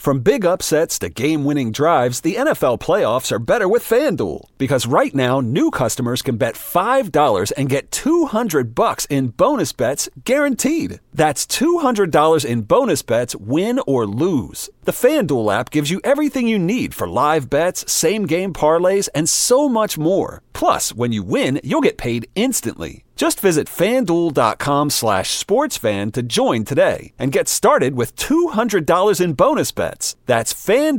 From big upsets to game-winning drives, the NFL playoffs are better with FanDuel. Because right now, new customers can bet $5 and get $200 in bonus bets guaranteed. That's $200 in bonus bets, win or lose. The FanDuel app gives you everything you need for live bets, same-game parlays, and so much more. Plus, when you win, you'll get paid instantly. Just visit FanDuel.com/sportsfan to join today and get started with $200 in bonus bets. That's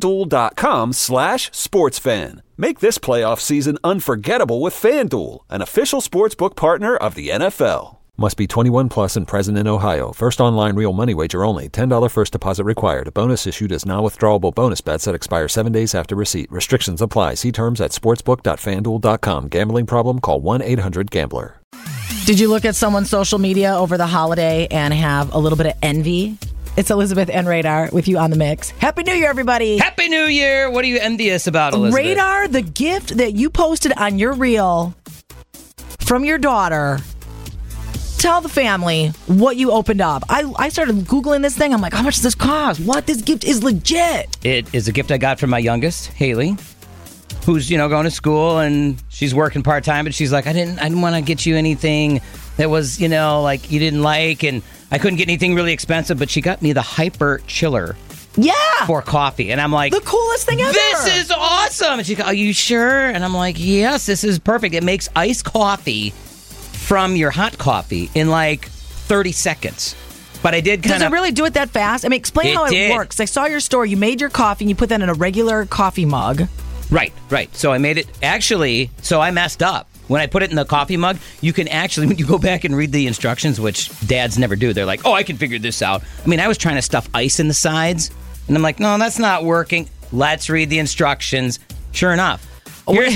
FanDuel.com/sportsfan. Make this playoff season unforgettable with FanDuel, an official sportsbook partner of the NFL. Must be 21 plus and present in Ohio. First online real money wager only. $10 first deposit required. Bonus issued as non-withdrawable bonus bets that expire 7 days after receipt. Restrictions apply. See terms at sportsbook.fanduel.com. Gambling problem? Call 1-800-GAMBLER. Did you look at someone's social media over the holiday and have a little bit of envy? It's Elizabeth and Radar with you on the mix. Happy New Year, everybody. Happy New Year. What are you envious about, Elizabeth? Radar, the gift that you posted on your reel from your daughter. Tell the family what you opened up. I started Googling this thing. I'm like, how much does this cost? What? This gift is legit. It is a gift I got from my youngest, Haley, who's, going to school and she's working part-time, but she's like, I didn't want to get you anything that was, like you didn't like, and I couldn't get anything really expensive, but she got me the Hyper Chiller. Yeah. For coffee. And I'm like, the coolest thing ever. This is awesome. And she goes, are you sure? And I'm like, yes, this is perfect. It makes iced coffee from your hot coffee in like 30 seconds. But I did kind of... Does it really do it that fast? I mean, explain how it works. I saw your story. You made your coffee and you put that in a regular coffee mug. Right. So I made it... Actually, so I messed up. When I put it in the coffee mug, you can actually, when you go back and read the instructions, which dads never do, they're like, oh, I can figure this out. I mean, I was trying to stuff ice in the sides, and I'm like, no, that's not working. Let's read the instructions. Sure enough. Wait.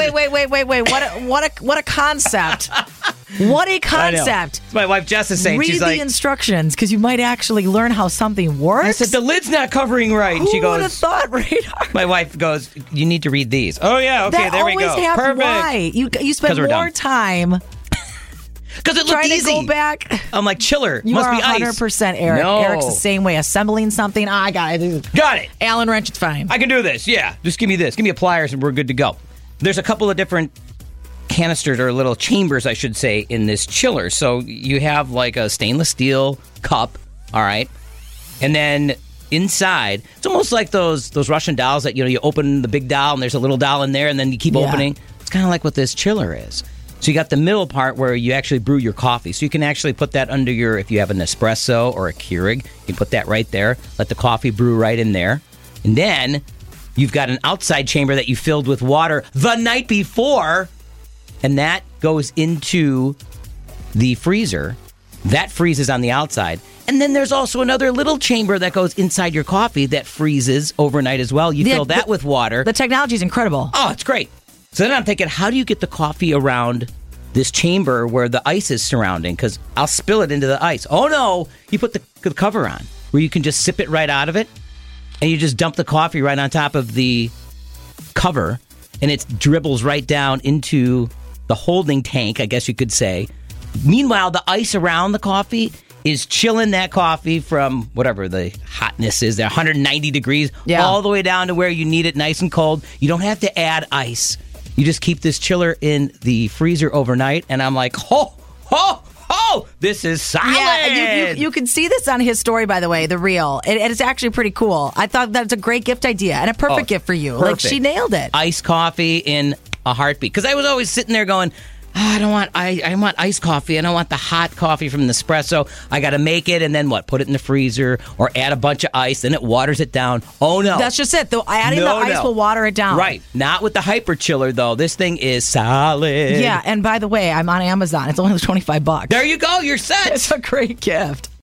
What a concept. What a concept. My wife Jess is saying, read the instructions, because you might actually learn how something works. I said, the lid's not covering right. And she goes, who would have thought, Radar? My wife goes, you need to read these. Oh, yeah, okay, there we go. That always happens. Why? You spend more time... Because it looked trying easy. To go back. I'm like, chiller. You must are be 100% ice. Eric. No. Eric's the same way. Assembling something. I got it. Got it. Allen wrench, it's fine. I can do this. Yeah. Just give me this. Give me a pliers and we're good to go. There's a couple of different canisters or little chambers, I should say, in this chiller. So you have like a stainless steel cup. All right. And then inside, it's almost like those Russian dolls that, you open the big doll and there's a little doll in there and then you keep opening. It's kind of like what this chiller is. So you got the middle part where you actually brew your coffee. So you can actually put that under if you have an espresso or a Keurig, you put that right there. Let the coffee brew right in there. And then you've got an outside chamber that you filled with water the night before. And that goes into the freezer. That freezes on the outside. And then there's also another little chamber that goes inside your coffee that freezes overnight as well. You fill that with water. The technology is incredible. Oh, it's great. So then I'm thinking, how do you get the coffee around this chamber where the ice is surrounding? Because I'll spill it into the ice. Oh, no. You put the cover on where you can just sip it right out of it. And you just dump the coffee right on top of the cover. And it dribbles right down into the holding tank, I guess you could say. Meanwhile, the ice around the coffee is chilling that coffee from whatever the hotness is there, 190 degrees, all the way down to where you need it nice and cold. You don't have to add ice. You just keep this chiller in the freezer overnight, and I'm like, this is solid. Yeah, you can see this on his story, by the way, the reel. It's actually pretty cool. I thought that's a great gift idea and a perfect gift for you. Perfect. Like, she nailed it. Iced coffee in a heartbeat. Because I was always sitting there going, I want iced coffee. I don't want the hot coffee from Nespresso. I got to make it and then what? Put it in the freezer or add a bunch of ice. Then it waters it down. Oh, no. That's just it. Though adding the ice will water it down. Right. Not with the Hyper Chiller, though. This thing is solid. Yeah. And by the way, I'm on Amazon. It's only $25. There you go. You're set. It's a great gift.